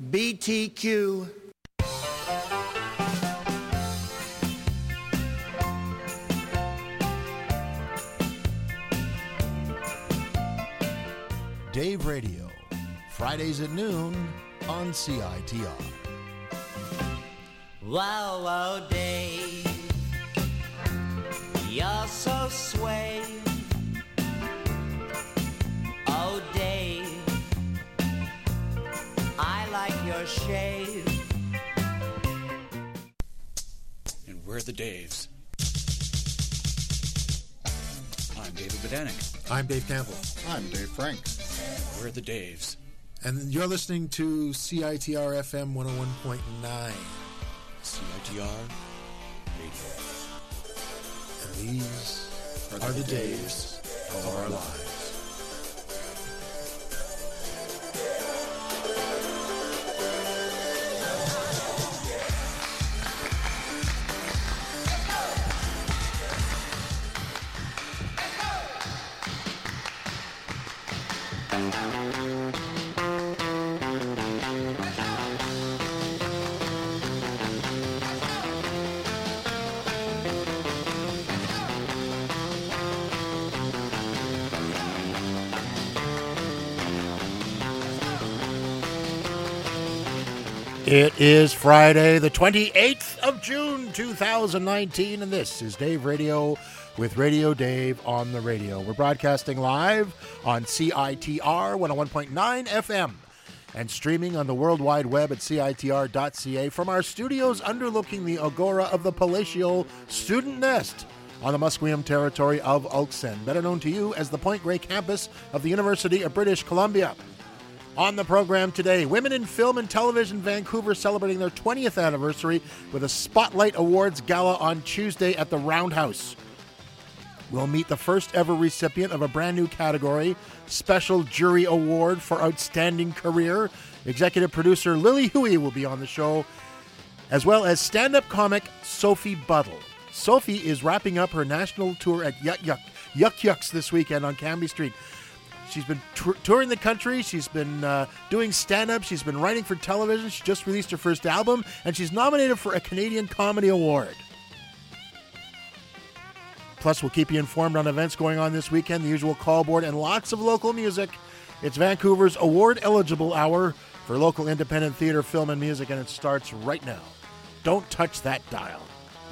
BTQ. Dave Radio, Fridays at noon on CITR. Wow, wow, Dave, you're so sway. Oh, Dave, I like your shave. And we're the Daves. I'm David Bedanik. I'm Dave Campbell. I'm Dave Frank. We're the Daves. And you're listening to CITR FM 101.9. CITR Radio. And these are the days of our lives. It is Friday, the 28th of June, 2019, and this is Dave Radio with Radio Dave on the radio. We're broadcasting live on CITR 101.9 FM and streaming on the World Wide Web at CITR.ca from our studios underlooking the Agora of the Palatial Student Nest on the Musqueam territory of Oaksend, better known to you as the Point Grey campus of the University of British Columbia. On the program today, Women in Film and Television Vancouver celebrating their 20th anniversary with a Spotlight Awards Gala on Tuesday at the Roundhouse. We'll meet the first ever recipient of a brand new category, Special Jury Award for Outstanding Career. Executive producer Lily Huey will be on the show, as well as stand-up comic Sophie Buttle. Sophie is wrapping up her national tour at Yuck Yucks this weekend on Cambie Street. She's been touring the country. She's been doing stand-up. She's been writing for television. She just released her first album, and she's nominated for a Canadian Comedy Award. Plus, we'll keep you informed on events going on this weekend, the usual call board, and lots of local music. It's Vancouver's award-eligible hour for local independent theater, film, and music, and it starts right now. Don't touch that dial.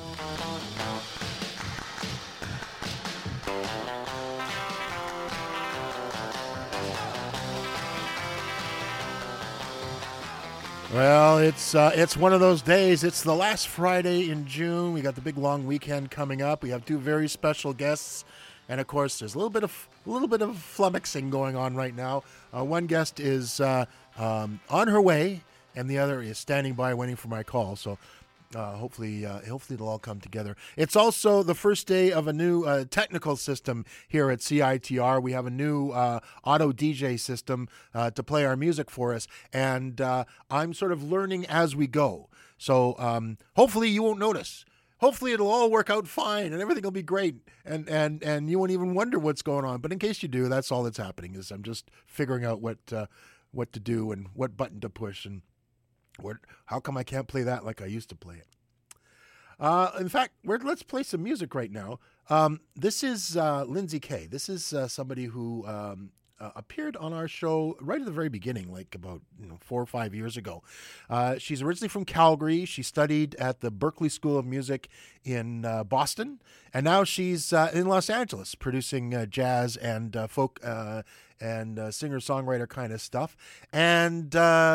Well, it's one of those days. It's the last Friday in June. We got the big long weekend coming up. We have two very special guests, and of course, there's a little bit of flummoxing going on right now. One guest is on her way, and the other is standing by waiting for my call. So hopefully it'll all come together. It's also the first day of a new technical system here at CITR. We have a new auto DJ system to play our music for us, and I'm sort of learning as we go. So hopefully you won't notice. Hopefully it'll all work out fine and everything will be great, and you won't even wonder what's going on. But in case you do, that's all that's happening. Is I'm just figuring out what to do and what button to push and how come I can't play that like I used to play it? In fact, let's play some music right now. This is Lindsay Kay. This is somebody who appeared on our show right at the very beginning, like about 4 or 5 years ago. She's originally from Calgary. She studied at the Berklee School of Music in Boston, and now she's in Los Angeles producing jazz and folk and singer-songwriter kind of stuff. And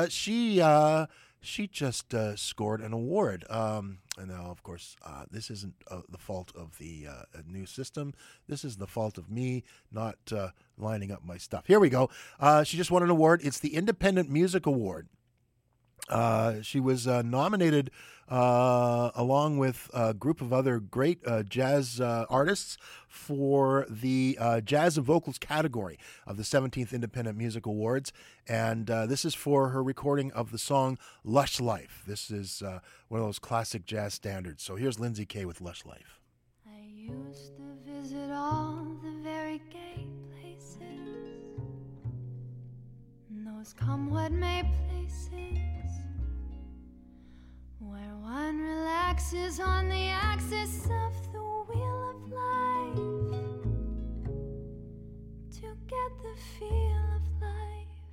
she just scored an award. And now, of course, this isn't the fault of the new system. This is the fault of me not lining up my stuff. Here we go. She just won an award. It's the Independent Music Award. She was nominated along with a group of other great jazz artists for the Jazz and Vocals category of the 17th Independent Music Awards. And this is for her recording of the song Lush Life. This is one of those classic jazz standards. So here's Lindsay Kay with Lush Life. I used to visit all the very gay places, those come what may places. axis on the axis of the wheel of life to get the feel of life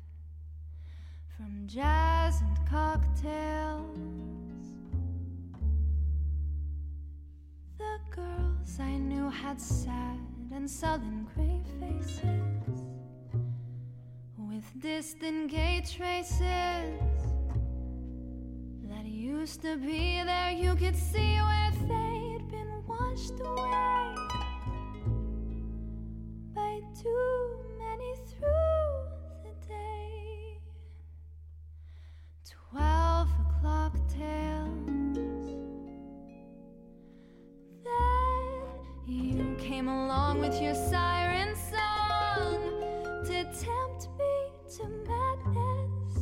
from jazz and cocktails. The girls I knew had sad and sullen gray faces with distant gay traces that used to be there. You could see where they'd been washed away by too many through the day. 12 o'clock tales. Then you came along with your siren song to tempt me to madness.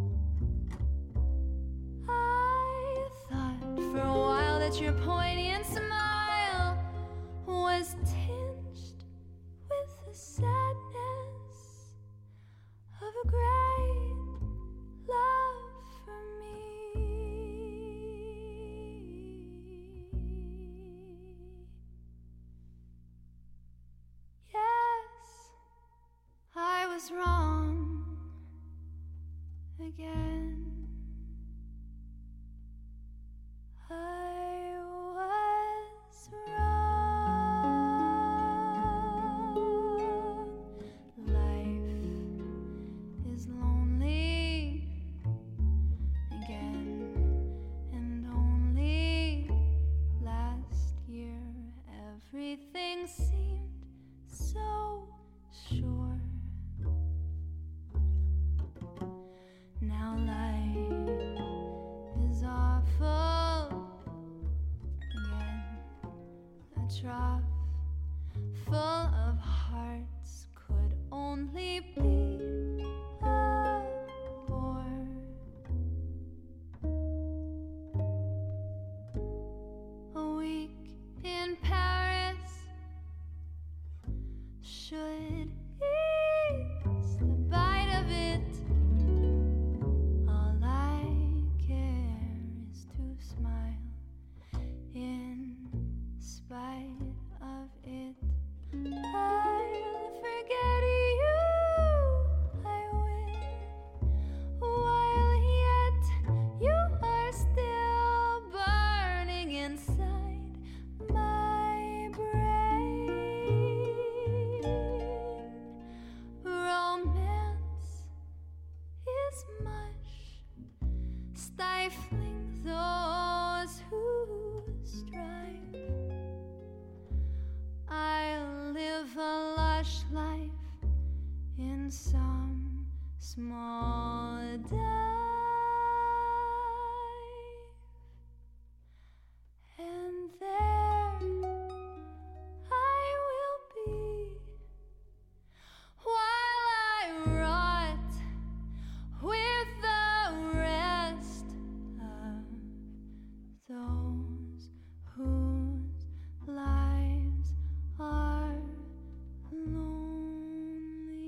I thought for a while that your poignant smile was tinged with the sadness of a great love for me. Yes, I was wrong again. I was wrong. Life is lonely again, and only last year everything seemed so sure. Now life is awful again. A trough full of hearts could only be a bore. A week in Paris should ease the bite of it. All I care is to smile in spite of it. I'll forget you, I will, while yet you are still burning inside my brain. Romance is mush, stifling those who strive. I'll live a lush life in some small dive, and there I will be while I rot with the rest of those whose lives are lonely.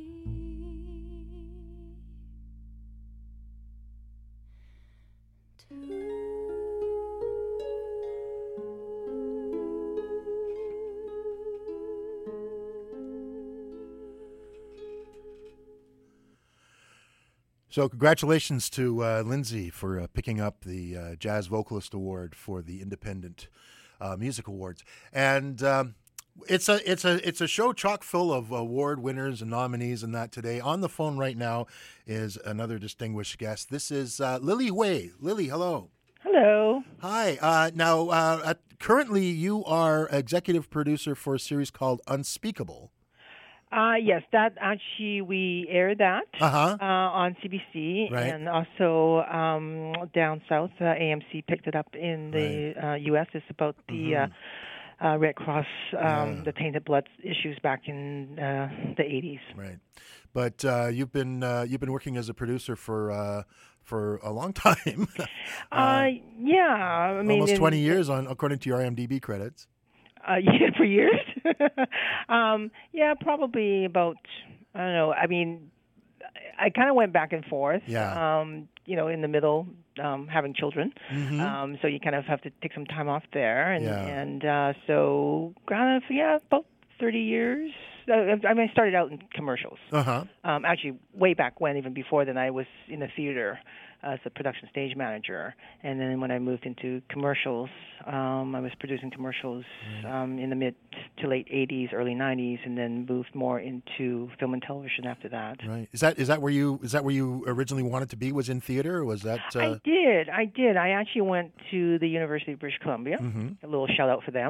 So congratulations to Lindsay for picking up the Jazz Vocalist Award for the Independent Music Awards. And it's a show chock full of award winners and nominees and that today. On the phone right now is another distinguished guest. This is Lily Hui. Lily, hello. Hello. Hi. Now, currently you are executive producer for a series called Unspeakable. Yes, that actually we air that on CBC, Right. and also down south, AMC picked it up in the U.S. It's about the Red Cross, the tainted blood issues back in the 80s. Right, but you've been working as a producer for a long time. Yeah, I mean almost 20 years according to your IMDb credits. Yeah, for years. Yeah, probably about, I don't know. I mean, I kind of went back and forth. Yeah. In the middle, having children. So you kind of have to take some time off there, and so kind of about 30 years. I started out in commercials. Actually, way back when, even before then, I was in the theater as a production stage manager. And then when I moved into commercials, I was producing commercials in the mid to late 80s, early 90s, and then moved more into film and television after that. Right. Is that where you originally wanted to be? Was in theater? Or was that? I did. I actually went to the University of British Columbia. A little shout out for them.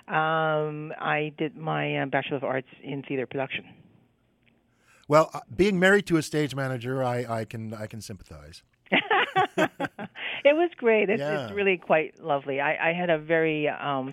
I did my Bachelor of Arts in theater production. Well, being married to a stage manager, I can sympathize. It was great. It's really quite lovely. I had a very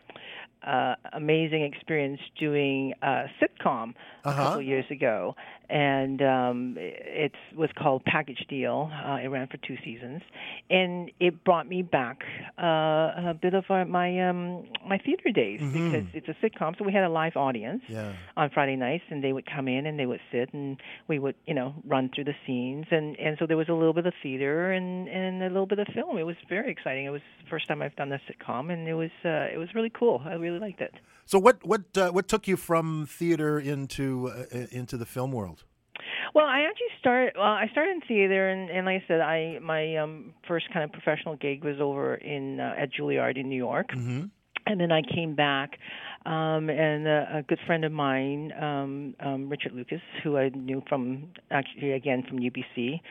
amazing experience doing a sitcom a couple years ago, and it was called Package Deal. It ran for 2 seasons, and it brought me back a bit of my theater days because it's a sitcom, so we had a live audience on Friday nights, and they would come in and they would sit, and we would run through the scenes, and so there was a little bit of theater and a little bit of film. It was very exciting. It was the first time I've done a sitcom, and it was really cool. I really liked it. So what took you from theater into the film world? Well, I started in theater, and like I said, my first kind of professional gig was over at Juilliard in New York, and then I came back, and a good friend of mine, Richard Lucas, who I knew from UBC,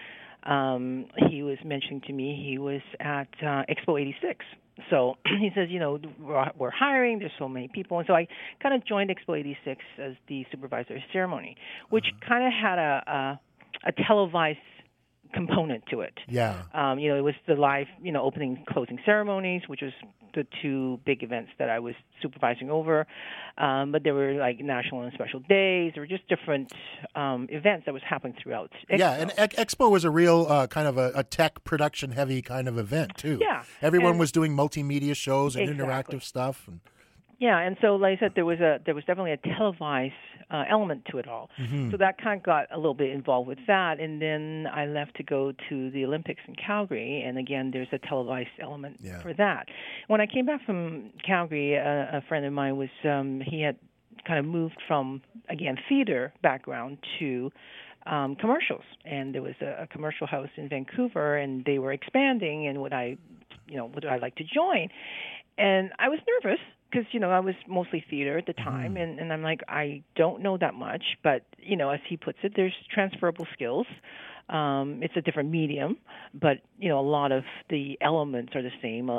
he was mentioning to me he was at Expo 86. So he says, we're hiring, there's so many people. And so I kind of joined Expo 86 as the supervisor of ceremony, which kind of had a televised component to it. Yeah. It was the live, opening and closing ceremonies, which was the 2 big events that I was supervising over. But there were like national and special days. There were just different events that was happening throughout Expo. Yeah, and Expo was a real kind of a tech production heavy kind of event too. Yeah. Everyone was doing multimedia shows and interactive stuff. Yeah, and so like I said, there was definitely a televised element to it all. So that kind of got a little bit involved with that, and then I left to go to the Olympics in Calgary, and again, there's a televised element for that. When I came back from Calgary, a friend of mine was he had kind of moved from, again, theater background to commercials, and there was a commercial house in Vancouver, and they were expanding, and would I like to join? And I was nervous because, I was mostly theater at the time, and I'm like, I don't know that much, but, as he puts it, there's transferable skills. It's a different medium, but, a lot of the elements are the same.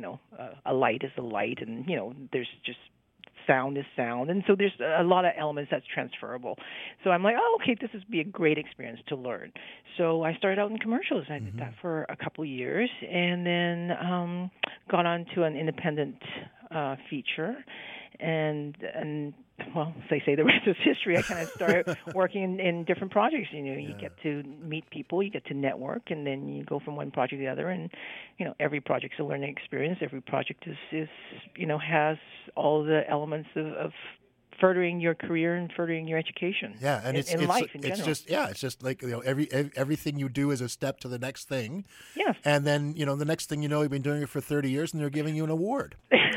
A light is a light, and, there's just sound is sound. And so there's a lot of elements that's transferable. So I'm like, okay, this would be a great experience to learn. So I started out in commercials. I did that for a couple of years, and then got on to an independent feature. And well, as they say, the rest is history. I kind of started working in different projects. You get to meet people, you get to network, and then you go from one project to the other. And every project's a learning experience. Every project is has all the elements of furthering your career and furthering your education. Yeah, and it's life in it's general. it's just like everything you do is a step to the next thing. Yes. And then the next thing you've been doing it for 30 years, and they're giving you an award.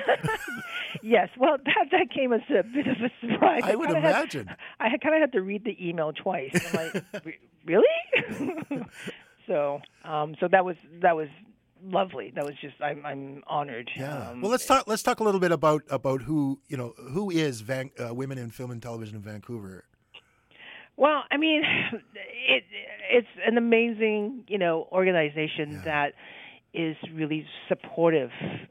Yes, well, that came as a bit of a surprise. I would imagine. I kind of had to read the email twice. I'm like, really? So that was lovely. That was just I'm honored. Yeah. Well, let's talk a little bit about who is Women in Film and Television in Vancouver. Well, I mean, it's an amazing organization that is really supportive,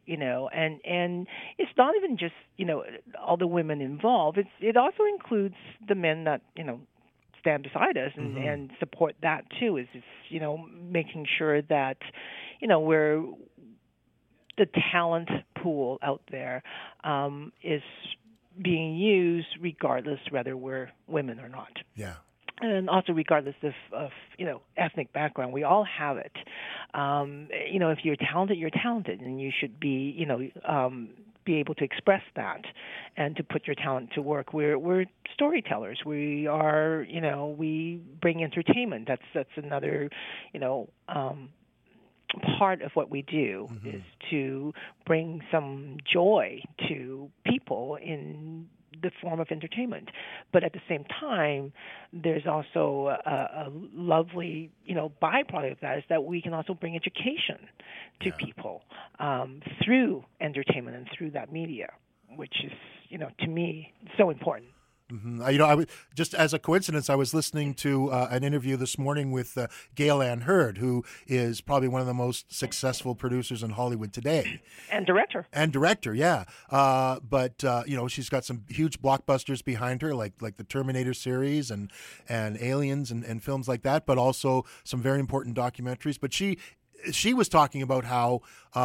and it's not even just, all the women involved. It also includes the men that, stand beside us and support that too. Is making sure that, we're the talent pool out there is being used regardless whether we're women or not. Yeah. And also regardless of ethnic background, we all have it. If you're talented, and you should be, be able to express that and to put your talent to work. We're storytellers. We are, we bring entertainment. That's another, part of what we do is to bring some joy to people in the form of entertainment. But at the same time, there's also a lovely, byproduct of that is that we can also bring education to people through entertainment and through that media, which is, to me, so important. Mm-hmm. I was just as a coincidence, I was listening to an interview this morning with Gail Ann Hurd, who is probably one of the most successful producers in Hollywood today, and director. Yeah. But she's got some huge blockbusters behind her, like the Terminator series and Aliens and films like that, but also some very important documentaries. But she was talking about how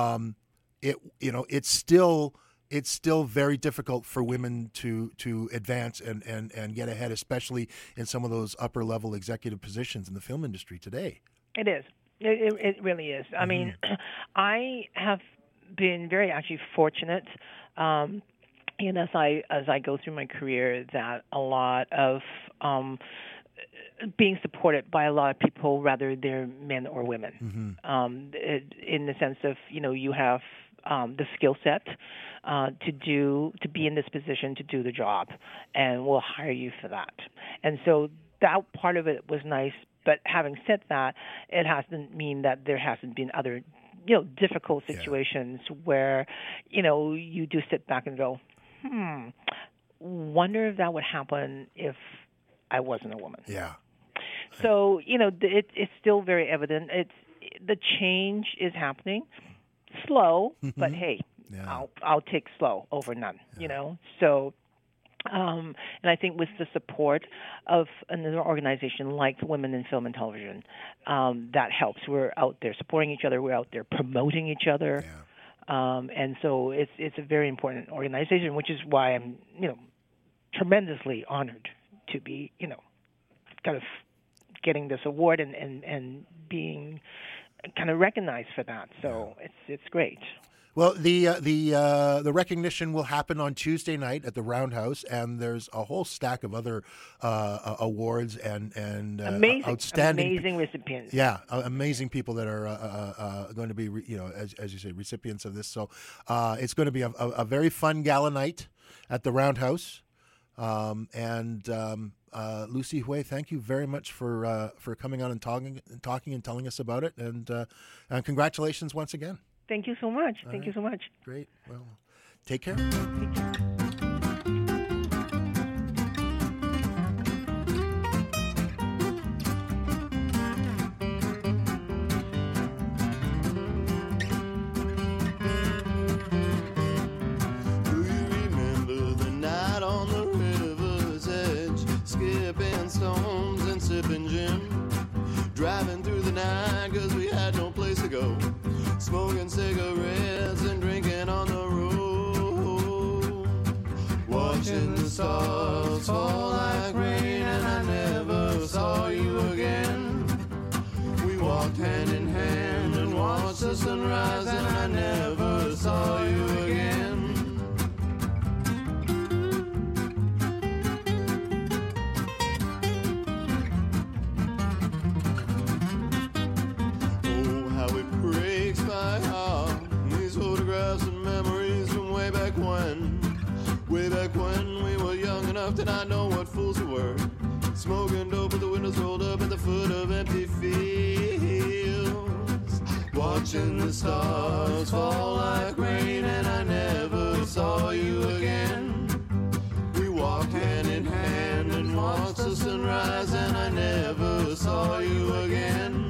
it's still very difficult for women to advance and get ahead, especially in some of those upper level executive positions in the film industry today. It is. It really is. I mean, I have been very actually fortunate, as I go through my career, that a lot of being supported by a lot of people, whether they're men or women, in the sense of you have the skill set to be in this position to do the job, and we'll hire you for that. And so that part of it was nice. But having said that, it hasn't mean that there hasn't been other, difficult situations where, you do sit back and go, wonder if that would happen if I wasn't a woman. Yeah. So, it's still very evident. The change is happening. Slow, but hey, I'll take slow over none, So, and I think with the support of another organization like Women in Film and Television, that helps. We're out there supporting each other. We're out there promoting each other. Yeah. And so it's a very important organization, which is why I'm, tremendously honored to be, kind of getting this award and being kind of recognized for that. So it's great. Well, the recognition will happen on Tuesday night at the Roundhouse, and there's a whole stack of other awards and amazing recipients. Yeah, amazing people that are going to be as you say, recipients of this. So it's going to be a very fun gala night at the Roundhouse. Lucy Hui, thank you very much for coming on and talking and telling us about it, and congratulations once again. Thank you so much. Thank you so much. Great. Well, take care. Take care. Stones and sipping gin, driving through the night 'cause we had no place to go, smoking cigarettes and drinking on the road, watching the stars fall like rain, and I never saw you again. We walked hand in hand and watched the sunrise, and I never saw you again. Did I know what fools we were, smoking dope with the windows rolled up at the foot of empty fields, watching the stars fall like rain, and I never saw you again. We walked hand in hand and watched the sunrise, and I never saw you again.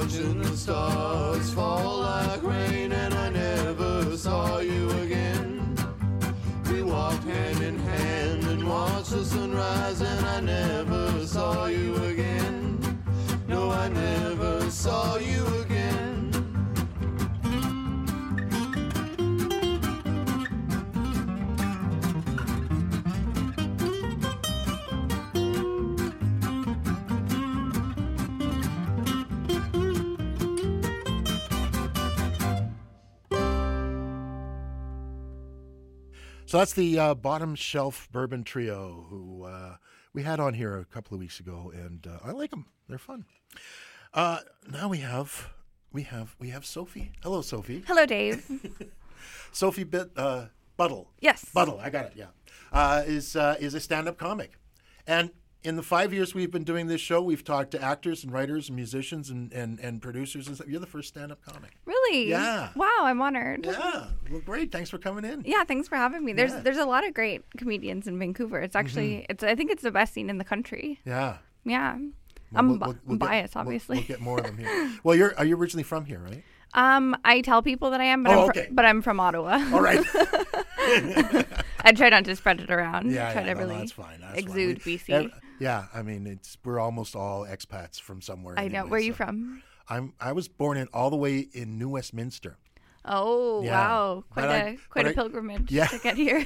watching the stars fall like rain, and I never saw you again. We walked hand in hand and watched the sunrise, and I never saw you again. No, I never saw you again. So that's the Bottom Shelf Bourbon Trio, who we had on here a couple of weeks ago, and I like them. They're fun. Now we have Sophie. Hello, Sophie. Hello, Dave. Sophie Buttle. Yes. Buttle. I got it. Yeah. Is a stand-up comic, and in the 5 years we've been doing this show, we've talked to actors and writers and musicians and producers and stuff. You're the first stand-up comic. Really? Yeah. Wow, I'm honored. Yeah. Well, great. Thanks for coming in. Yeah, thanks for having me. There's a lot of great comedians in Vancouver. It's actually I think it's the best scene in the country. Yeah. Yeah. Well, I'm biased, obviously. We'll get more of them here. Well, are you originally from here, right? I tell people that I am, but but I'm from Ottawa. All right. I try not to spread it around. Yeah, try to really that's fine. That's exude fine. BC. Yeah, I mean, we're almost all expats from somewhere. I know. Anyway, Where are you from? I was born all the way in New Westminster. Oh, Yeah. wow. Quite a I- pilgrimage Yeah. to get here.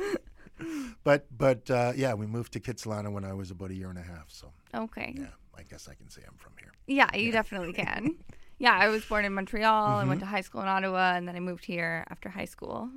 But yeah, we moved to Kitsilano when I was about a year and a half. So Okay. yeah, I guess I can say I'm from here. Yeah, you definitely can. Yeah, I was born in Montreal. I went to high school in Ottawa, and then I moved here after high school.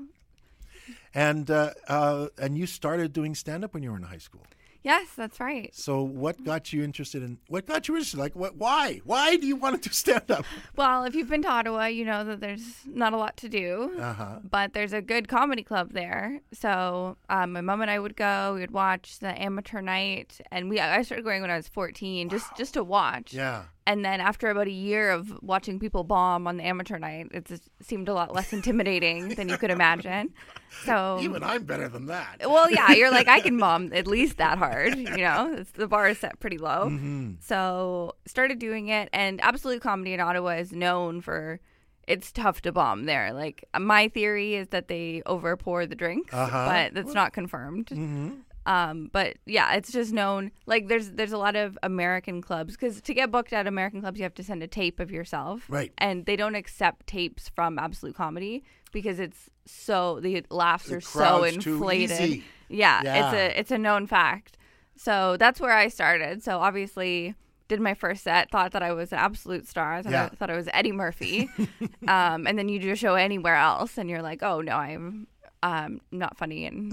And you started doing stand-up when you were in high school. Yes, that's right. So what got you interested? Like what? Why? Why do you want to do stand-up? Well, if you've been to Ottawa, you know that there's not a lot to do, but there's a good comedy club there. So my mom and I would go. We would watch the amateur night, and I started going when I was 14, just to watch. Yeah. And then after about a year of watching people bomb on the amateur night, it just seemed a lot less intimidating than you could imagine. So Even I'm better than that. well, yeah, you're like, I can bomb at least that hard, the bar is set pretty low. So started doing it, and Absolute Comedy in Ottawa is known for, it's tough to bomb there. Like, my theory is that they over pour the drinks, but that's not confirmed. But yeah, it's just known, like there's a lot of American clubs, because to get booked at American clubs, you have to send a tape of yourself. Right. And they don't accept tapes from Absolute Comedy because the laughs are so crowd's too inflated. easy. Yeah, it's a known fact. So that's where I started. So obviously did my first set, thought that I was an absolute star. I thought I was Eddie Murphy. And then you do a show anywhere else and you're like, oh no, I'm not funny and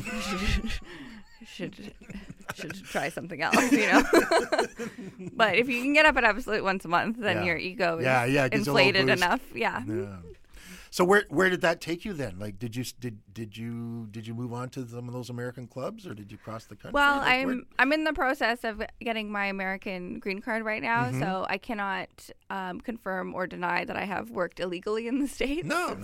should try something else, But if you can get up at Absolute once a month, then your ego is inflated enough. Yeah. So where did that take you then? Like, did you move on to some of those American clubs, or did you cross the country? Well, I'm in the process of getting my American green card right now, so I cannot confirm or deny that I have worked illegally in the States. No.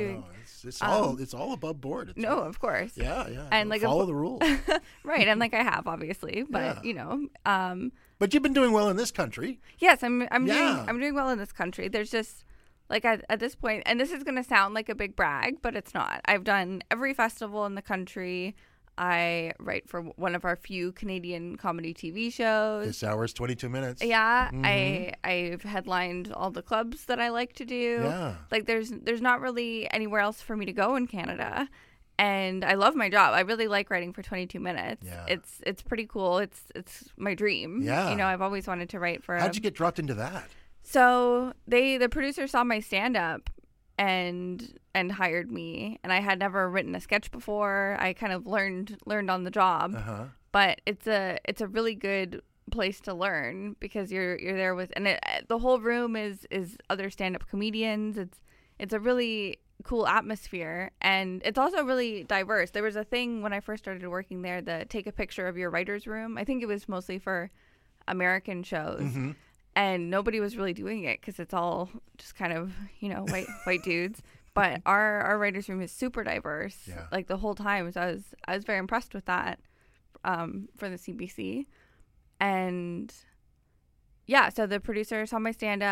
It's all above board. Of course. Yeah. And like follow the rules. Right, and like I have obviously, but But you've been doing well in this country. Yes, I'm doing well in this country. There's just like at this point, and this is going to sound like a big brag, but it's not. I've done every festival in the country. I write for one of our few Canadian comedy TV shows. This hour's 22 minutes. Yeah, I've headlined all the clubs that I like to do. Yeah. Like there's not really anywhere else for me to go in Canada. And I love my job. I really like writing for 22 minutes. Yeah. It's pretty cool. It's my dream. Yeah. I've always wanted to write for How'd you get dropped into that? So the producer saw my stand-up and hired me, and I had never written a sketch before. I kind of learned on the job. But it's a really good place to learn because you're there with, and the whole room is other stand-up comedians. It's a really cool atmosphere, and it's also really diverse. There was a thing when I first started working there, the take a picture of your writer's room. I think it was mostly for American shows. And nobody was really doing it because it's all just kind of, white dudes. But our writer's room is super diverse, like the whole time. So I was very impressed with that for the CBC. And yeah, so the producer saw my stand-up.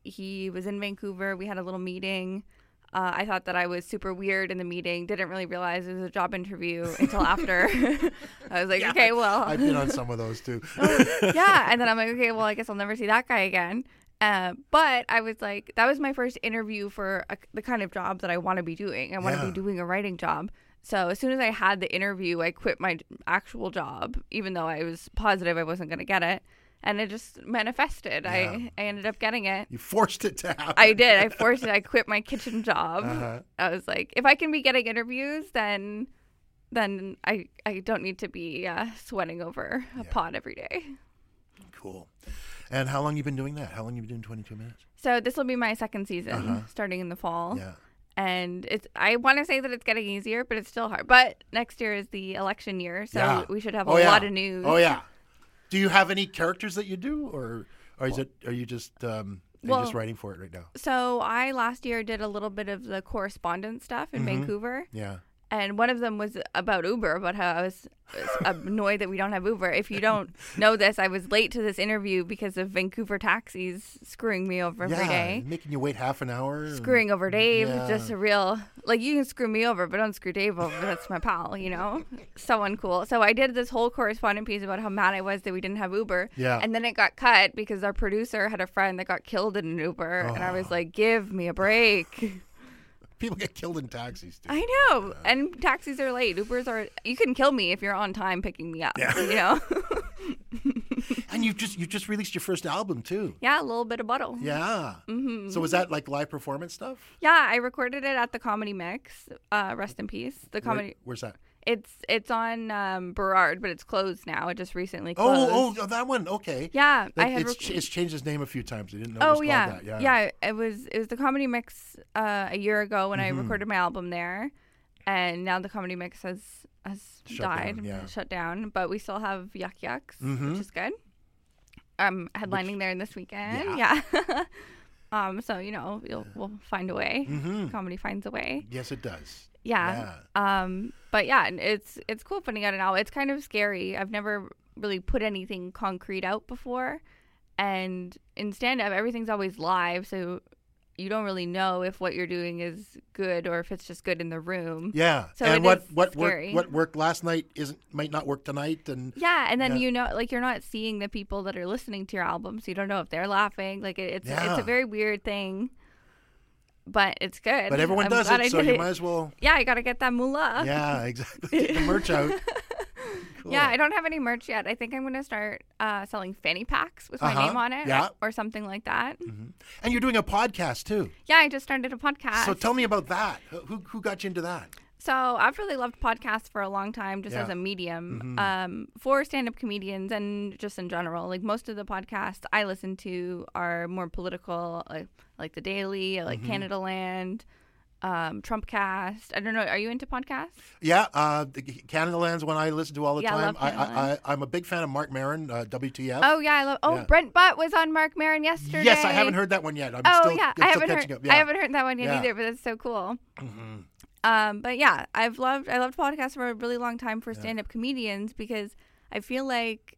he was in Vancouver. We had a little meeting. I thought that I was super weird in the meeting. Didn't really realize it was a job interview until after. I was like, okay, well. I've been on some of those too. Yeah. And then I'm like, okay, well, I guess I'll never see that guy again. But I was like, that was my first interview for the kind of job that I want to be doing. I want to be doing a writing job. So as soon as I had the interview, I quit my actual job, even though I was positive I wasn't going to get it. And it just manifested. I ended up getting it. You forced it to happen. I did. I forced it. I quit my kitchen job. I was like, if I can be getting interviews, then I don't need to be sweating over a pot every day. Cool. And how long you been doing that? How long you been doing 22 Minutes? So this will be my second season, starting in the fall. Yeah. And I want to say that it's getting easier, but it's still hard. But next year is the election year, so we should have a lot of news. Oh yeah. Do you have any characters that you do, or are you just writing for it right now? So I last year did a little bit of the correspondence stuff in Vancouver. Yeah. And one of them was about Uber, about how I was annoyed that we don't have Uber. If you don't know this, I was late to this interview because of Vancouver taxis screwing me over every day. Making you wait half an hour. Screwing over Dave. Just a real, like, you can screw me over, but don't screw Dave over. That's my pal, you know? So uncool. So I did this whole correspondent piece about how mad I was that we didn't have Uber. Yeah. And then it got cut because our producer had a friend that got killed in an Uber. And I was like, give me a break. People get killed in taxis, too. I know. And taxis are late. Ubers are... You can kill me if you're on time picking me up, you know? And you just released your first album, too. Yeah, a little bit of bottle. Yeah. Mm-hmm. So was that like live performance stuff? Yeah, I recorded it at the Comedy Mix. Rest in peace. The comedy... Where's that? It's on Burrard, but it's closed now. It just recently closed. Oh, that one. Okay. Yeah, it's changed its name a few times. I didn't know it was called that. Yeah. It was the Comedy Mix a year ago when I recorded my album there, and now the Comedy Mix has shut down. But we still have Yuck Yucks, which is good. Headlining there this weekend. Yeah. So we'll find a way. Comedy finds a way. Yes, it does. Yeah. But yeah, it's cool putting out an album. It's kind of scary. I've never really put anything concrete out before. And in stand-up, everything's always live, so you don't really know if what you're doing is good or if it's just good in the room. Yeah. So and what worked last night might not work tonight. And then you're not seeing the people that are listening to your album, so you don't know if they're laughing. Like it's a very weird thing. But it's good. But everyone does it, so you might as well. Yeah, you got to get that moolah. Yeah, exactly. Get the merch out. Cool. Yeah, I don't have any merch yet. I think I'm going to start selling fanny packs with my name on it or something like that. Mm-hmm. And you're doing a podcast, too. Yeah, I just started a podcast. So tell me about that. Who got you into that? So I've really loved podcasts for a long time just as a medium for stand-up comedians and just in general. Like most of the podcasts I listen to are more political, like The Daily, like Canada Land, Trumpcast. I don't know. Are you into podcasts? Yeah. Canada Land's one I listen to all the time. I'm a big fan of Mark Maron, WTF. Oh, yeah. I love. Brent Butt was on Mark Maron yesterday. Yes, I haven't heard that one yet. I haven't heard that one yet either, but that's so cool. Mm-hmm. But yeah, I loved podcasts for a really long time for stand-up comedians because I feel like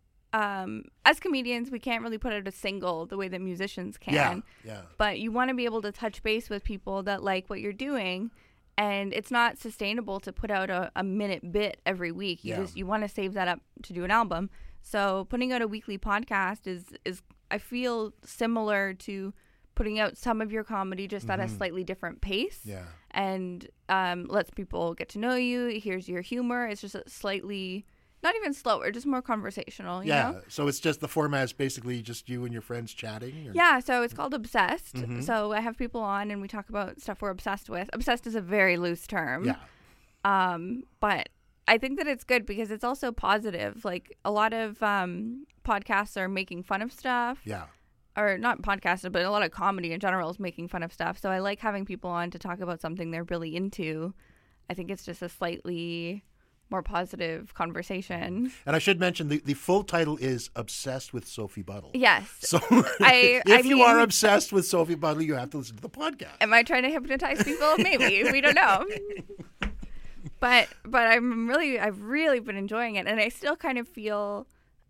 as comedians we can't really put out a single the way that musicians can. Yeah. But you want to be able to touch base with people that like what you're doing, and it's not sustainable to put out a minute bit every week. You want to save that up to do an album. So putting out a weekly podcast is I feel similar to putting out some of your comedy just at a slightly different pace. Yeah. And lets people get to know you. Here's your humor. It's just a slightly, not even slower, just more conversational, you know? So it's just the format is basically just you and your friends chatting? Or? Yeah, so it's called Obsessed. Mm-hmm. So I have people on and we talk about stuff we're obsessed with. Obsessed is a very loose term. Yeah. But I think that it's good because it's also positive. Like a lot of podcasts are making fun of stuff. Yeah. Or not podcasts, but a lot of comedy in general is making fun of stuff. So I like having people on to talk about something they're really into. I think it's just a slightly more positive conversation. And I should mention the full title is Obsessed with Sophie Buttle. Yes. So if you are obsessed with Sophie Buttle, you have to listen to the podcast. Am I trying to hypnotize people? Maybe. We don't know. But I've really been enjoying it, and I still kind of feel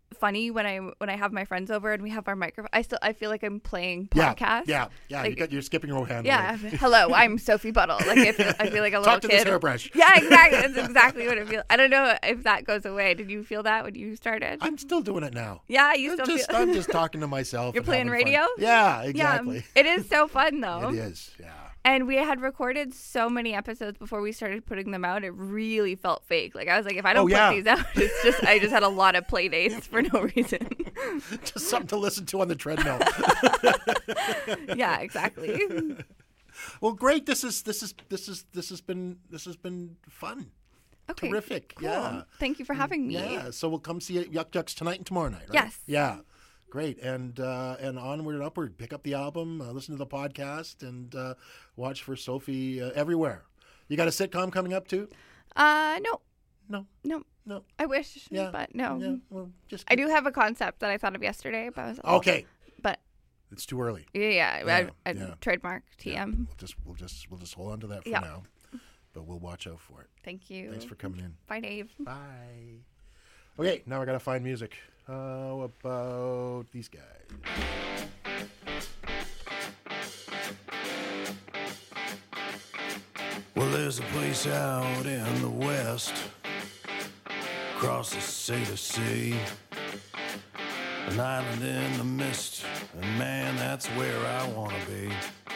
funny when I have my friends over and we have our microphone. I feel like I'm playing Yeah, podcast. yeah. Like, You're skipping Rohan. yeah. Hello, I'm Sophie Buttle. Like I feel like a little Talk to kid. this hairbrush. Yeah, exactly. That's exactly what it feels. I don't know if that goes away. Did you feel that when you started? I'm still doing it now. Yeah, you still feel. I'm just talking to myself. You're and playing having fun. radio? Yeah, exactly. Yeah, it is so fun though. It is. Yeah. And we had recorded so many episodes before we started putting them out. It really felt fake. Like I was like, if I don't put these out, I just had a lot of play dates for no reason. Just something to listen to on the treadmill. Yeah, exactly. Well, great. This has been fun. Okay, Terrific. cool. Yeah. Thank you for having me. Yeah. So we'll come see you at Yuck Yucks tonight and tomorrow night, right? Yes. Yeah. Great. And onward and upward. Pick up the album, listen to the podcast, and watch for Sophie everywhere. You got a sitcom coming up too? No. No. I wish, Yeah. but no. Yeah. Well, just I do have a concept that I thought of yesterday, but I was okay. But It's too early. yeah. I yeah. trademark TM. We'll just hold on to that for Yeah. now. But we'll watch out for it. Thank you. Thanks for coming in. Bye, Dave. Bye. Okay, now I gotta find music. How about these guys? Well, there's a place out in the west, across the sea to sea, an island in the mist, and man, that's where I wanna be.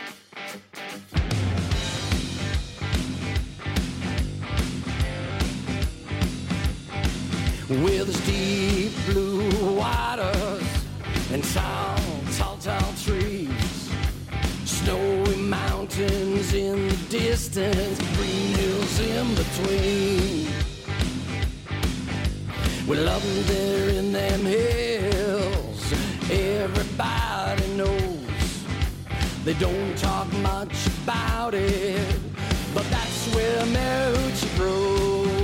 With its deep blue waters and tall trees, snowy mountains in the distance, green hills in between. Well, up there in them hills, everybody knows. They don't talk much about it, but that's where Marucci grows.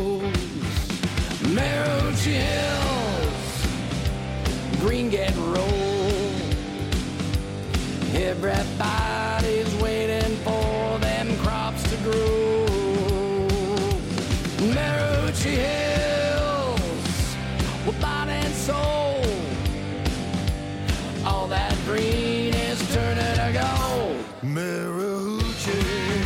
Marucci Hills, Green Gate Road. Everybody's waiting for them crops to grow. Marucci Hills, well, bought and sold. All that green is turning to gold. Marucci.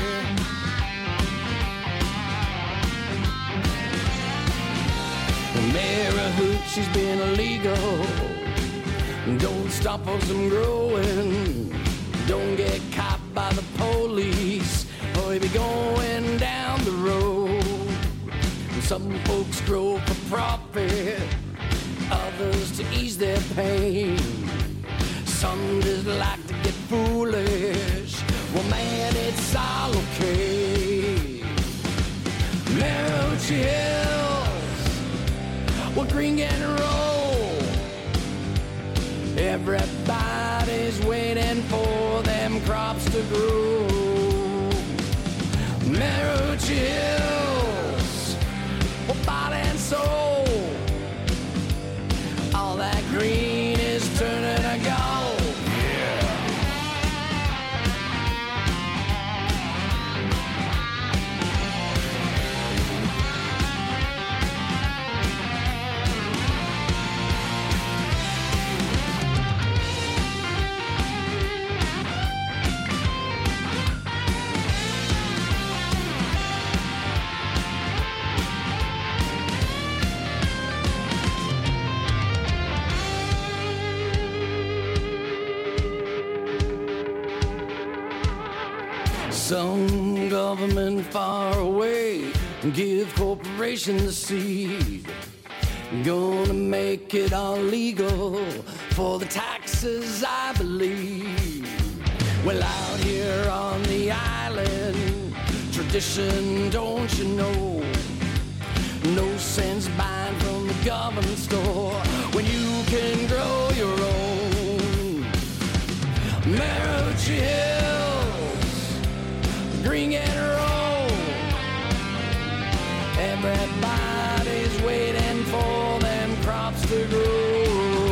Marucci's been illegal. Don't stop us from growing. Don't get caught by the police, or you'll be going down the road. Some folks grow for profit, others to ease their pain. Some just like to get foolish. Well, man, it's all okay. Marucci Hills, well, Green Gate Road. Everybody's waiting for them crops to grow. Marucci Hills, well, bought and sold. All that green is turning to gold. Some government far away give corporations the seed. Gonna make it all legal for the taxes, I believe. Well, out here on the island, tradition, don't you know? No sense buying from the government store when you can grow your own. Marucci Hills, Green Gate Road. Everybody's waiting for them crops to grow.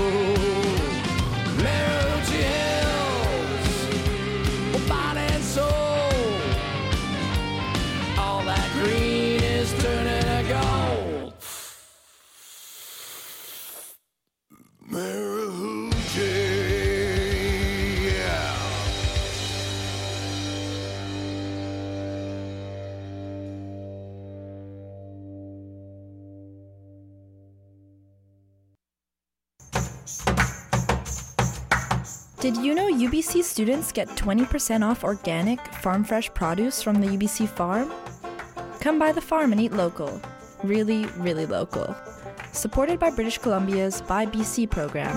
Marucci Hills, well, bought and sold. All that green is turning to gold. Did you know UBC students get 20% off organic, farm-fresh produce from the UBC farm? Come by the farm and eat local. Really, really local. Supported by British Columbia's Buy BC program.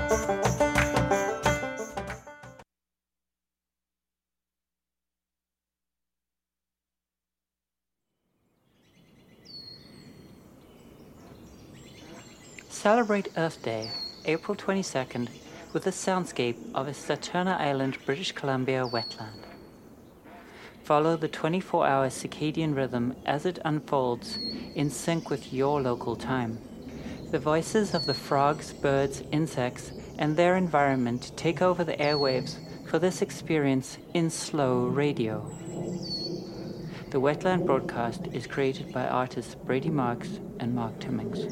Celebrate Earth Day, April 22nd, with a soundscape of a Saturna Island, British Columbia wetland. Follow the 24-hour circadian rhythm as it unfolds in sync with your local time. The voices of the frogs, birds, insects, and their environment take over the airwaves for this experience in slow radio. The Wetland broadcast is created by artists Brady Marks and Mark Timmings.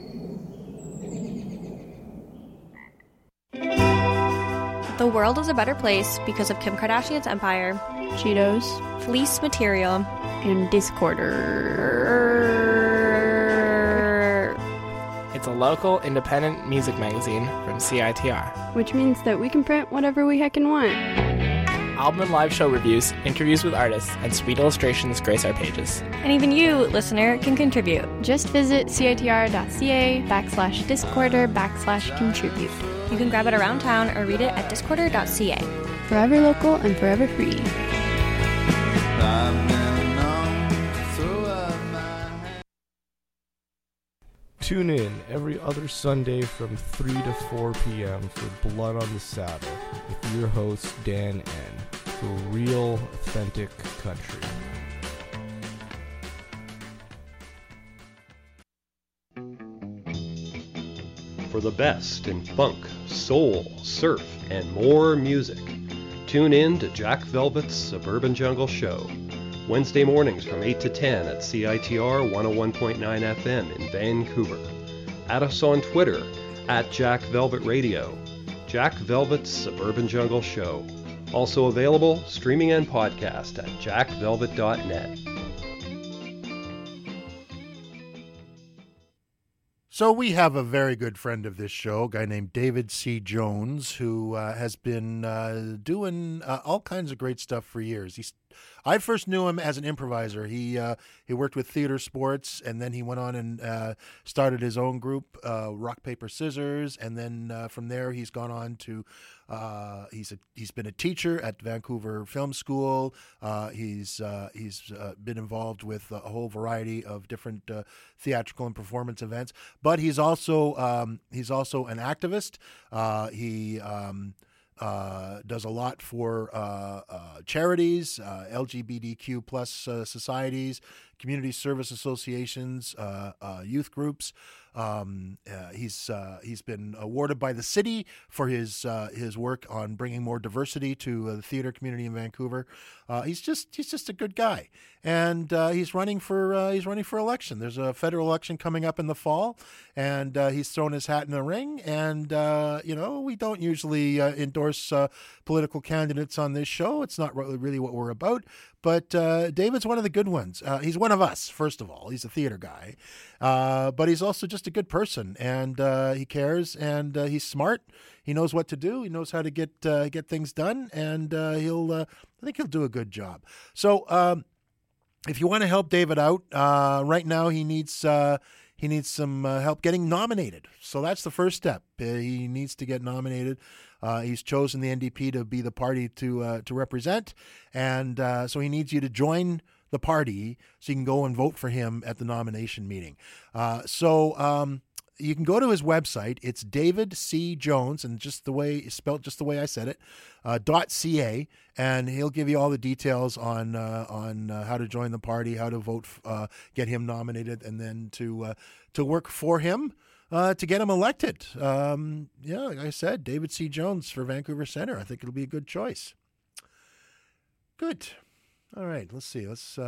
The world is a better place because of Kim Kardashian's empire, Cheetos, fleece material, and Discorder. It's a local independent music magazine from CITR. Which means that we can print whatever we heckin' want. Album and live show reviews, interviews with artists, and sweet illustrations grace our pages. And even you, listener, can contribute. Just visit citr.ca/Discorder/contribute. You can grab it around town or read it at discorder.ca. Forever local and forever free. Tune in every other Sunday from 3 to 4 p.m. for Blood on the Saddle with your host, Dan N. For real, authentic country. For the best in funk, soul, surf, and more music, tune in to Jack Velvet's Suburban Jungle Show. Wednesday mornings from 8 to 10 at CITR 101.9 FM in Vancouver. Add us on Twitter at Jack Velvet Radio. Jack Velvet's Suburban Jungle Show. Also available streaming and podcast at jackvelvet.net. So we have a very good friend of this show, a guy named David C. Jones, who has been doing all kinds of great stuff for years. I first knew him as an improviser. He worked with Theater Sports, and then he went on and started his own group, Rock Paper Scissors, and then from there he's gone on to he's been a teacher at Vancouver Film School. He's been involved with a whole variety of different theatrical and performance events, but he's also an activist. He does a lot for charities, LGBTQ plus societies, community service associations, youth groups. He's been awarded by the city for his work on bringing more diversity to the theater community in Vancouver. He's just a good guy, and he's running for election. There's a federal election coming up in the fall, and he's thrown his hat in the ring. And we don't usually endorse political candidates on this show. It's not really what we're about. But David's one of the good ones. He's one of us, first of all. He's a theater guy. But he's also just a good person, and he cares, and he's smart. He knows what to do. He knows how to get things done, and I think he'll do a good job. So if you want to help David out, right now he needs some help getting nominated. So that's the first step. He needs to get nominated. He's chosen the NDP to be the party to represent, and so he needs you to join the party so you can go and vote for him at the nomination meeting. So you can go to his website. It's David C. Jones, and spelled just the way I said it, .ca, and he'll give you all the details on how to join the party, how to vote, get him nominated, and then to work for him. To get him elected. Like I said, David C. Jones for Vancouver Centre. I think it'll be a good choice. Good. All right, let's see. Let's see.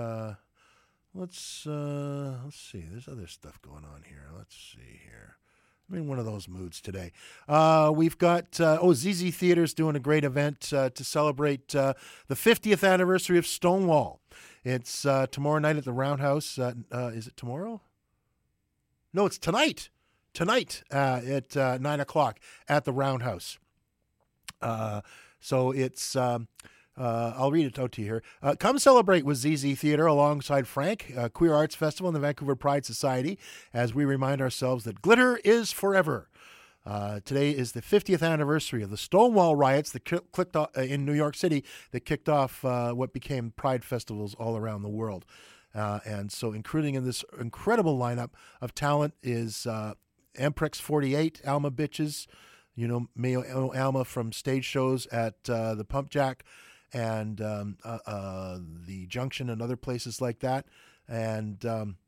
There's other stuff going on here. Let's see here. I'm in one of those moods today. We've got ZZ Theater's doing a great event to celebrate the 50th anniversary of Stonewall. It's tomorrow night at the Roundhouse. Is it tomorrow? No, it's tonight. Tonight at 9 o'clock at the Roundhouse. So it's, I'll read it out to you here. Come celebrate with ZZ Theatre alongside Frank, Queer Arts Festival and the Vancouver Pride Society, as we remind ourselves that glitter is forever. Today is the 50th anniversary of the Stonewall riots that clicked off, in New York City that kicked off what became Pride festivals all around the world. And so including in this incredible lineup of talent is Amprex 48, Alma Bitches, you know Alma from stage shows at the Pump Jack and the Junction and other places like that. And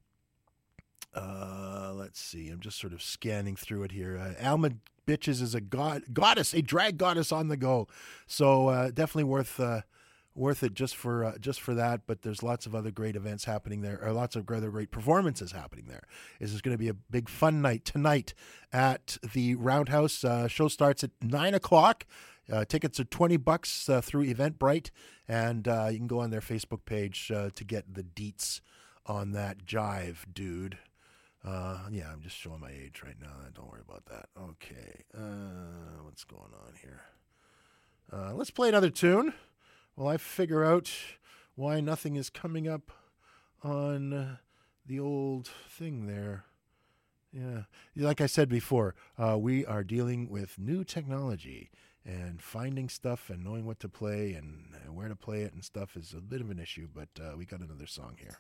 let's see, I'm just sort of scanning through it here. Alma Bitches is a goddess, a drag goddess on the go. So definitely worth it just for that. But there's lots of other great events happening there, or lots of other great performances happening there. This is going to be a big fun night tonight at the Roundhouse. Show starts at 9:00. Tickets are $20 through Eventbrite, and you can go on their Facebook page to get the deets on that jive, dude. Yeah, I'm just showing my age right now. Don't worry about that. Okay, what's going on here? Let's play another tune while I figure out why nothing is coming up on the old thing there. Yeah, like I said before, we are dealing with new technology, and finding stuff and knowing what to play and where to play it and stuff is a bit of an issue, but we got another song here.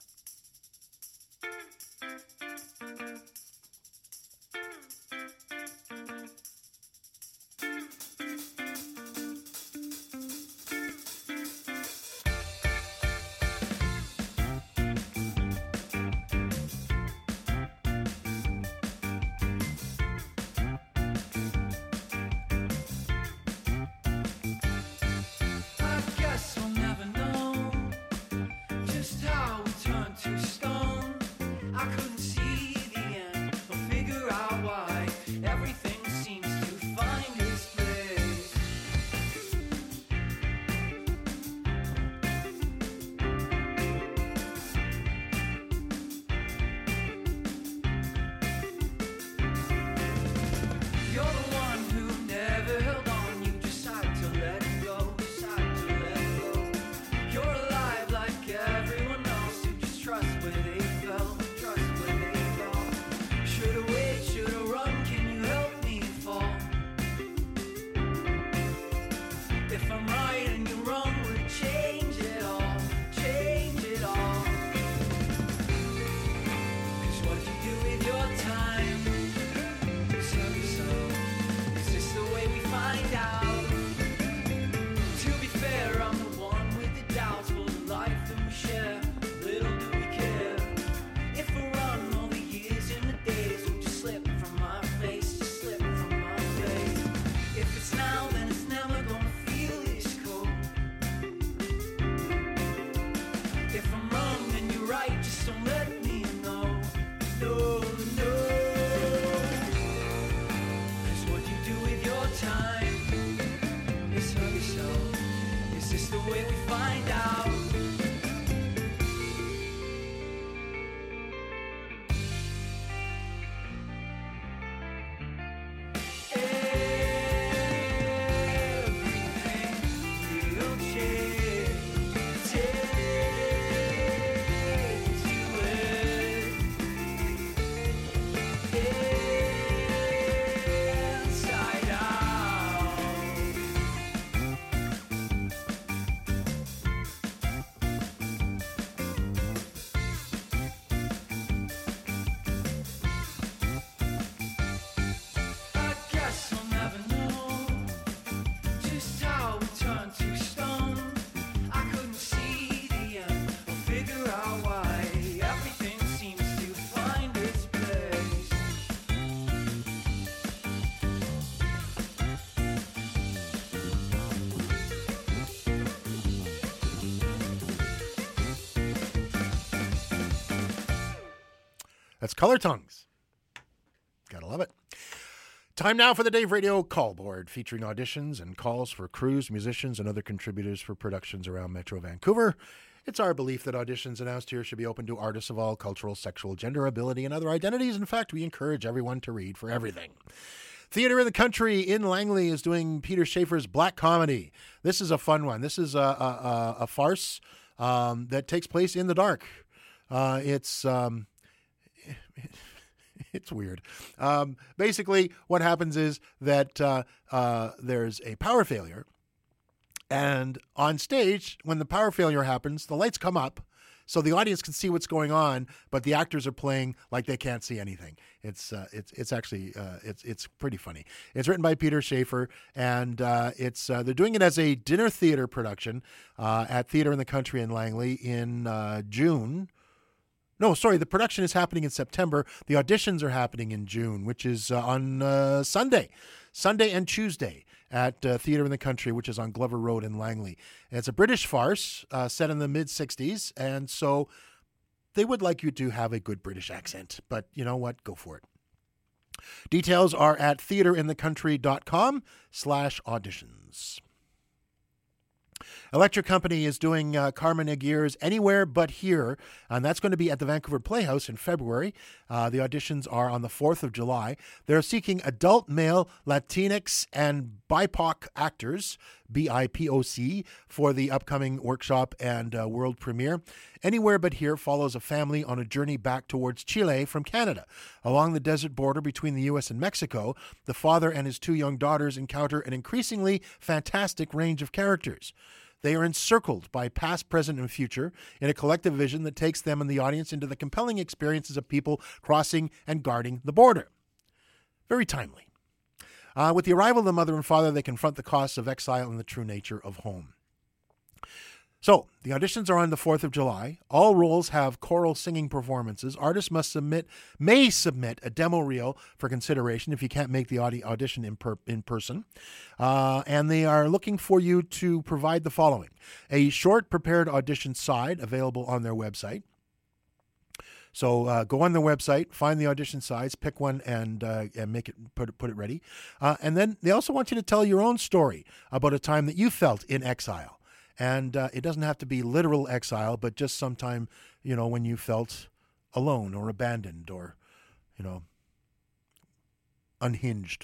That's Color Tongues. Gotta love it. Time now for the Dave Radio Call Board, featuring auditions and calls for crews, musicians, and other contributors for productions around Metro Vancouver. It's our belief that auditions announced here should be open to artists of all cultural, sexual, gender, ability, and other identities. In fact, we encourage everyone to read for everything. Theater in the Country in Langley is doing Peter Schaefer's Black Comedy. This is a fun one. This is a farce that takes place in the dark. It's weird. Basically, what happens is that there's a power failure. And on stage, when the power failure happens, the lights come up so the audience can see what's going on, but the actors are playing like they can't see anything. It's actually pretty funny. It's written by Peter Schaefer, and they're doing it as a dinner theater production at Theater in the Country in Langley in June. No, sorry, the production is happening in September. The auditions are happening in June, which is on Sunday and Tuesday at Theater in the Country, which is on Glover Road in Langley. And it's a British farce set in the mid-'60s, and so they would like you to have a good British accent. But you know what? Go for it. Details are at theaterinthecountry.com/auditions. Electric Company is doing Carmen Aguirre's Anywhere But Here, and that's going to be at the Vancouver Playhouse in February. The auditions are on the 4th of July. They're seeking adult male, Latinx, and BIPOC actors, BIPOC, for the upcoming workshop and world premiere. Anywhere But Here follows a family on a journey back towards Chile from Canada. Along the desert border between the U.S. and Mexico, the father and his 2 young daughters encounter an increasingly fantastic range of characters. They are encircled by past, present, and future in a collective vision that takes them and the audience into the compelling experiences of people crossing and guarding the border. Very timely. With the arrival of the mother and father, they confront the costs of exile and the true nature of home. So, the auditions are on the 4th of July. All roles have choral singing performances. Artists may submit a demo reel for consideration if you can't make the audition in person. And they are looking for you to provide the following: a short prepared audition side available on their website. So go on their website, find the audition sides, pick one, and make it put it ready. And then they also want you to tell your own story about a time that you felt in exile. And it doesn't have to be literal exile, but just sometime, when you felt alone or abandoned or, unhinged,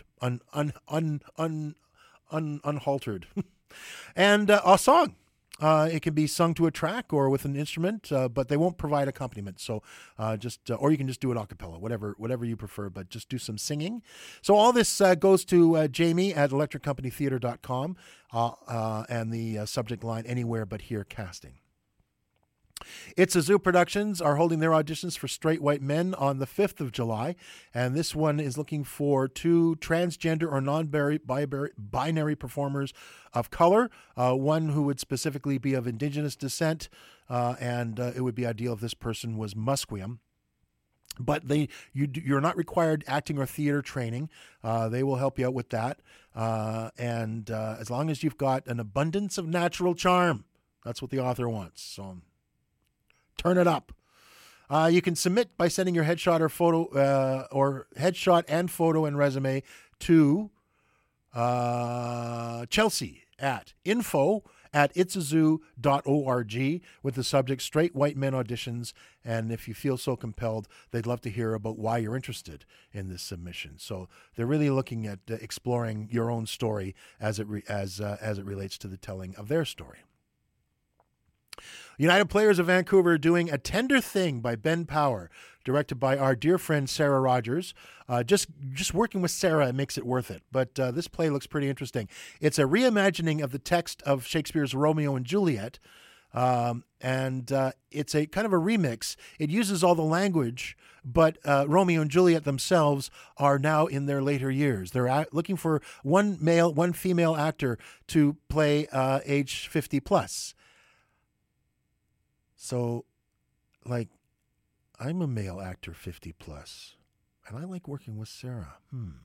unhaltered. And a song. It can be sung to a track or with an instrument, but they won't provide accompaniment. So or you can just do it a cappella, whatever you prefer, but just do some singing. So all this goes to Jamie at electriccompanytheater.com and the subject line, Anywhere But Here Casting. It's a Zoo Productions are holding their auditions for Straight White Men on the 5th of July, and this one is looking for 2 transgender or non-binary performers of color, one who would specifically be of Indigenous descent, and it would be ideal if this person was Musqueam. But you're not required acting or theater training. They will help you out with that, and as long as you've got an abundance of natural charm, that's what the author wants. So turn it up. You can submit by sending your headshot or photo, or headshot and photo and resume to Chelsea at info@itsazoo.org with the subject Straight White Men Auditions. And if you feel so compelled, they'd love to hear about why you're interested in this submission. So they're really looking at exploring your own story as it relates to the telling of their story. United Players of Vancouver are doing A Tender Thing by Ben Power, directed by our dear friend Sarah Rogers. Just working with Sarah makes it worth it. But this play looks pretty interesting. It's a reimagining of the text of Shakespeare's Romeo and Juliet, and it's a kind of a remix. It uses all the language, but Romeo and Juliet themselves are now in their later years. They're looking for one male, one female actor to play age 50 plus. So, I'm a male actor 50 plus, and I like working with Sarah.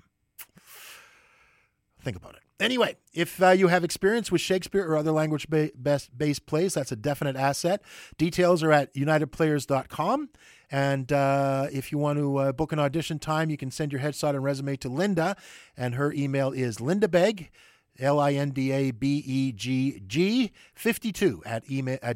Think about it. Anyway, if you have experience with Shakespeare or other language-based plays, that's a definite asset. Details are at unitedplayers.com. And if you want to book an audition time, you can send your headshot and resume to Linda, and her email is lindabeg, LINDABEGG 52 at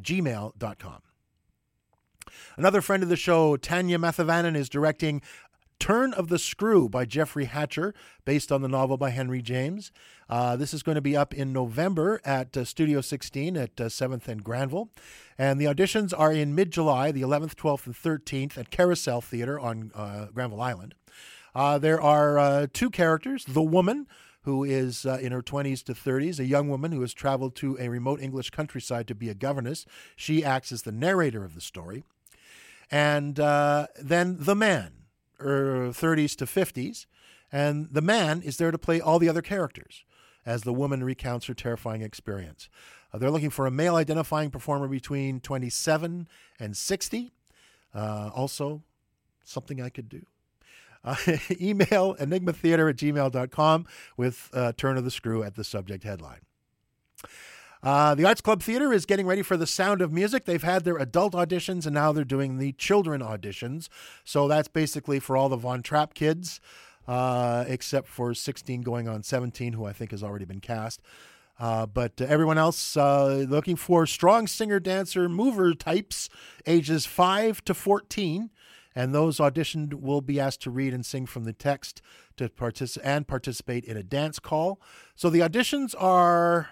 gmail.com. Another friend of the show, Tanya Mathavanan, is directing Turn of the Screw by Jeffrey Hatcher, based on the novel by Henry James. This is going to be up in November at Studio 16 at 7th and Granville. And the auditions are in mid-July, the 11th, 12th, and 13th at Carousel Theatre on Granville Island. There are two characters. The woman, who is in her 20s to 30s, a young woman who has traveled to a remote English countryside to be a governess. She acts as the narrator of the story. And then the man, 30s to 50s, and the man is there to play all the other characters as the woman recounts her terrifying experience. They're looking for a male identifying performer between 27 and 60. Also, something I could do. Email enigmatheater@gmail.com with Turn of the Screw at the subject headline. The Arts Club Theatre is getting ready for The Sound of Music. They've had their adult auditions, and now they're doing the children auditions. So that's basically for all the Von Trapp kids, except for 16 going on 17, who I think has already been cast. But everyone else looking for strong singer, dancer, mover types, ages 5 to 14. And those auditioned will be asked to read and sing from the text to participate in a dance call. So the auditions are...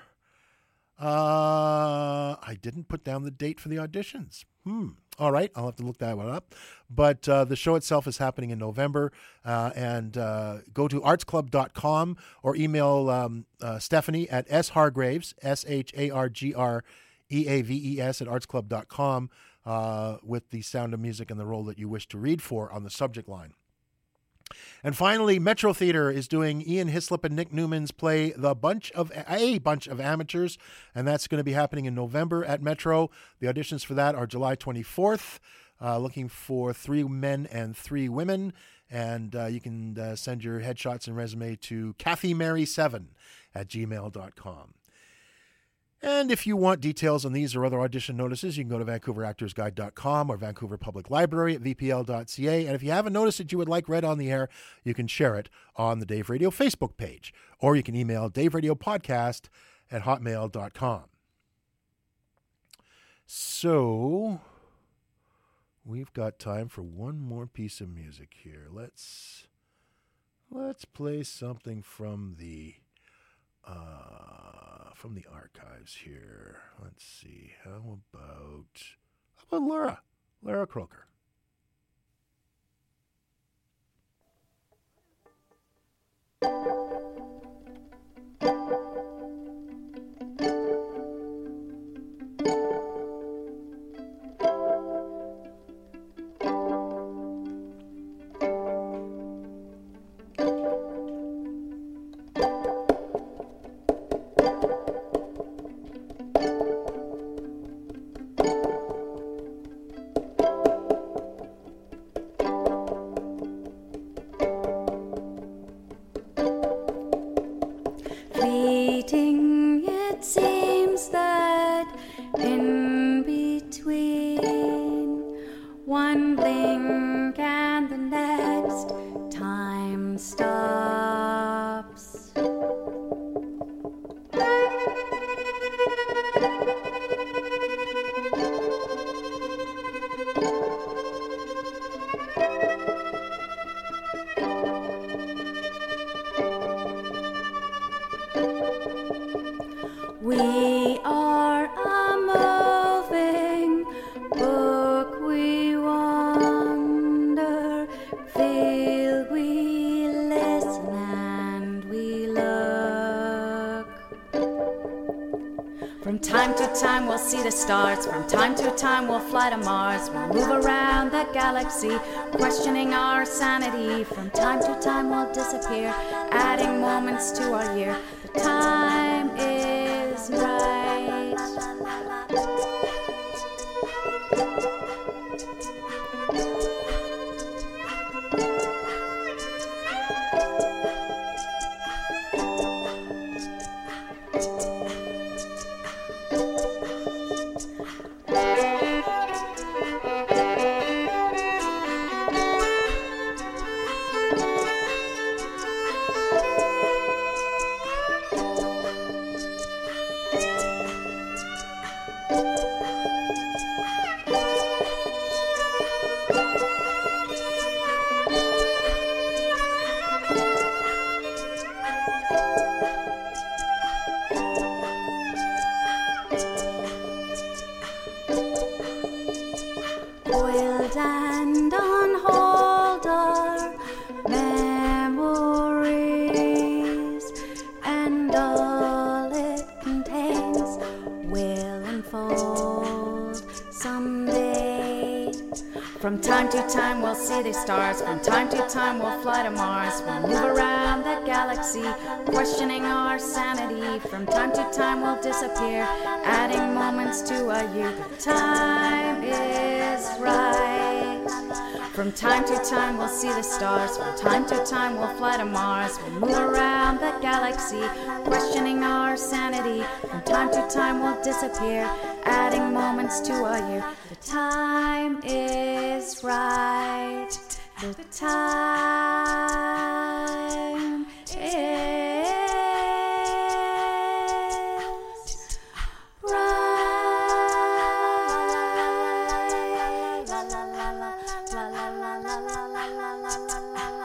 I didn't put down the date for the auditions. All right, I'll have to look that one up. But the show itself is happening in November. And go to artsclub.com or email Stephanie at shargraves, SHARGREAVES at artsclub.com with the Sound of Music and the role that you wish to read for on the subject line. And finally, Metro Theatre is doing Ian Hislop and Nick Newman's play A Bunch of Amateurs, and that's going to be happening in November at Metro. The auditions for that are July 24th, looking for 3 men and 3 women, and you can send your headshots and resume to kathymary7@gmail.com. And if you want details on these or other audition notices, you can go to VancouverActorsGuide.com or Vancouver Public Library at vpl.ca. And if you have a notice that you would like read on the air, you can share it on the Dave Radio Facebook page. Or you can email daveradiopodcast@hotmail.com. So, we've got time for one more piece of music here. Let's play something from the archives here. Let's see. How about Lara Croker? Stars. From time to time we'll fly to Mars. We'll move around the galaxy, questioning our sanity. From time to time we'll disappear, adding moments to our year. The time is right. and unhold our memories, and all it contains will unfold someday. From time to time we'll see the stars, from time to time we'll fly to Mars, we'll move around the galaxy, questioning our sanity. From time to time we'll disappear, adding moments to our youth. The time is right. From time to time we'll see the stars, from time to time we'll fly to Mars, we'll move around the galaxy, questioning our sanity. From time to time we'll disappear, adding moments to our youth. The time is right. The time is right. La la la la la la la la la la la la la.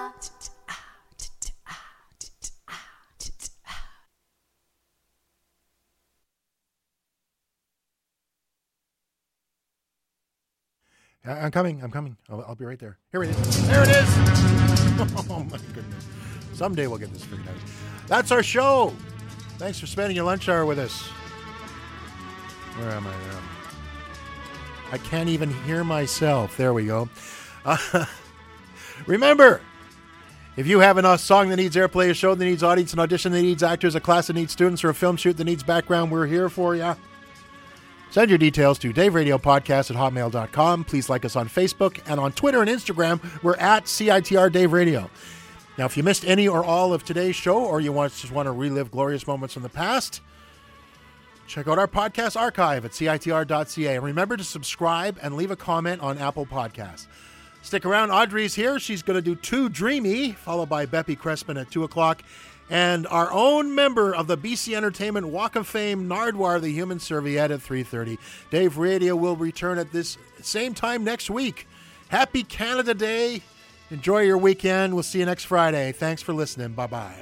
I'm coming. I'll be right there. Here it is. There it is. Oh, my goodness. Someday we'll get this figured out. That's our show. Thanks for spending your lunch hour with us. Where am I now? I can't even hear myself. There we go. Remember, if you have a song that needs airplay, a show that needs audience, an audition that needs actors, a class that needs students, or a film shoot that needs background, we're here for you. Send your details to daveradiopodcast@hotmail.com. Please like us on Facebook, and on Twitter and Instagram, we're at CITR Dave Radio. Now, if you missed any or all of today's show, or you just want to relive glorious moments from the past, check out our podcast archive at CITR.ca. And remember to subscribe and leave a comment on Apple Podcasts. Stick around. Audrey's here. She's going to do Too Dreamy, followed by Beppy Crespin at 2 o'clock. And our own member of the BC Entertainment Walk of Fame, Nardwar, the Human Serviette, at 3:30. Dave Radio will return at this same time next week. Happy Canada Day. Enjoy your weekend. We'll see you next Friday. Thanks for listening. Bye-bye.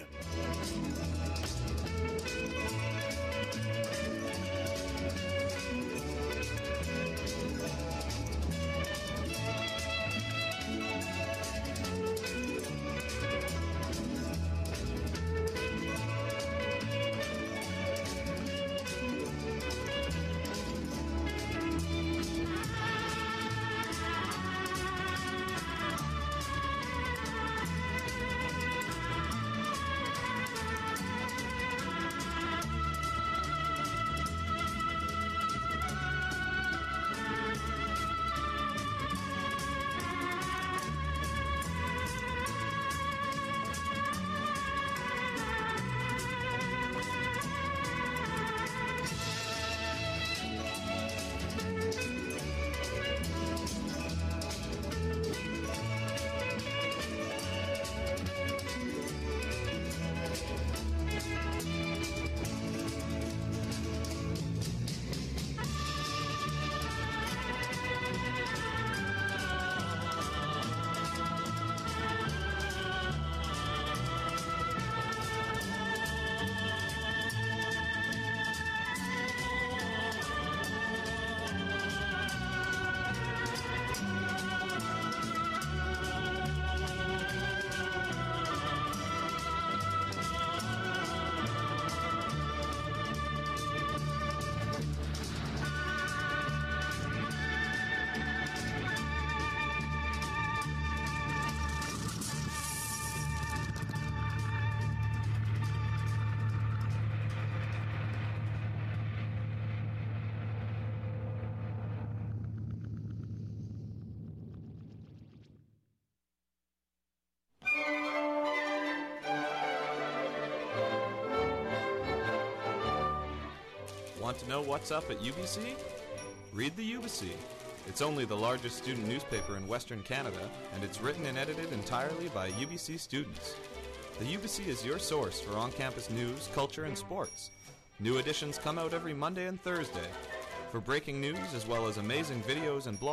Want to know what's up at UBC? Read the UBC. It's only the largest student newspaper in Western Canada, and it's written and edited entirely by UBC students. The UBC is your source for on-campus news, culture, and sports. New editions come out every Monday and Thursday. For breaking news, as well as amazing videos and blogs,